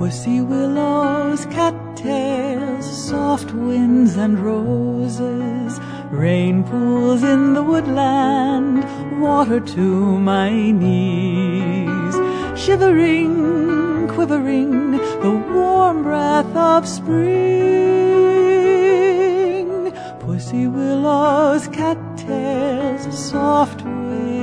Pussy willows, cattails, soft winds and roses, rain pools in the woodland, water to my knees, shivering, quivering, the warm breath of spring. Pussy willows, cattails, soft winds